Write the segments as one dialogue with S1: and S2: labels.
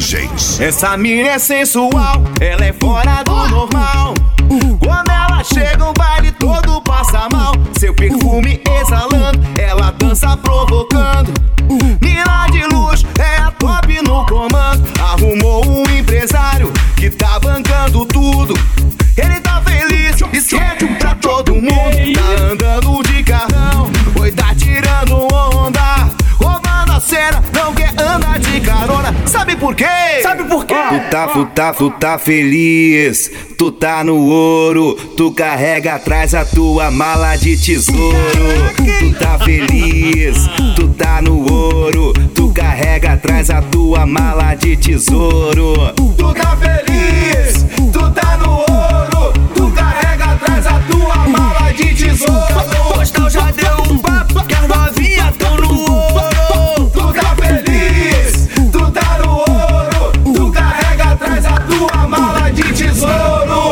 S1: DJs.
S2: Essa mina é sensual, ela é fora do normal. Quando ela chega o baile todo passa mal. Seu perfume exalando, ela dança provocando. Mina de luxo, é a top no comando. Arrumou um empresário que tá bancando tudo. Ele tá feliz, esquece pra todo mundo. Tá andando de carrão, oi, tá tirando onda. Roubando a cena, não quer andar de carona. Sabe por quê? Sabe por quê? Tu tá feliz, tu tá no ouro. Tu carrega atrás a tua mala de tesouro. Tu tá feliz, tu tá no ouro. Tu carrega atrás a tua mala de tesouro.
S3: Tu tá feliz, tu tá no ouro. Tu carrega atrás a tua mala de tesouro.
S2: Postal já deu um papo, que as novinhas tão no ouro.
S3: Tu tá feliz, tu tá no ouro. Tu carrega atrás a tua mala de tesouro.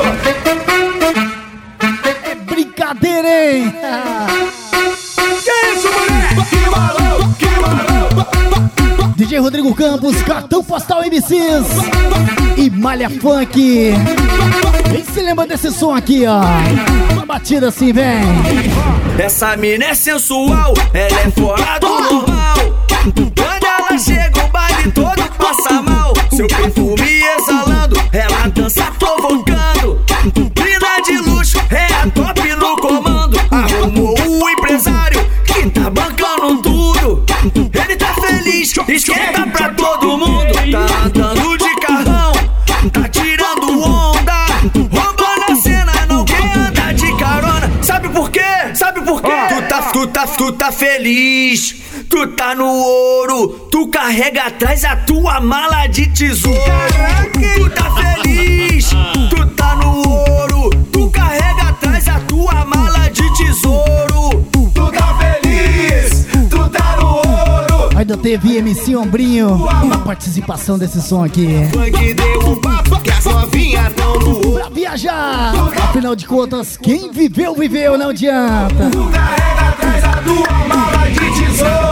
S4: É brincadeira, hein?
S3: Que isso, moleque? Que balão, que balão.
S4: DJ Rodrigo Campos, Cartão Postal MCs e Malha Funk. Quem se lembra desse som aqui, ó? Uma batida assim, vem.
S2: Essa mina é sensual, ela é fora do normal. Quando ela chega o baile todo passa mal. Seu perfume exalando, ela dança provocando. Mina de luxo, é a top no comando. Arrumou o empresário que tá bancando tudo. Ele tá feliz, esquenta pra todo mundo. Tá andando de carrão, tá tirando onda. Roubando a cena, não quer andar de carona. Sabe por quê? Sabe por quê? Tu tá feliz, tu tá no ouro. Tu carrega atrás a tua mala de tesouro. Tu tá feliz, tu tá no ouro. Tu carrega atrás a tua mala de tesouro.
S3: Tu tá feliz, tu tá no ouro.
S4: Ainda teve MC Ombrinho na participação desse som aqui.
S2: Funk deu um papo, que as novinhas tão no ouro.
S4: Pra viajar, afinal de contas, quem viveu, viveu, não adianta.
S3: Tu carrega atrás a tua mala de tesouro.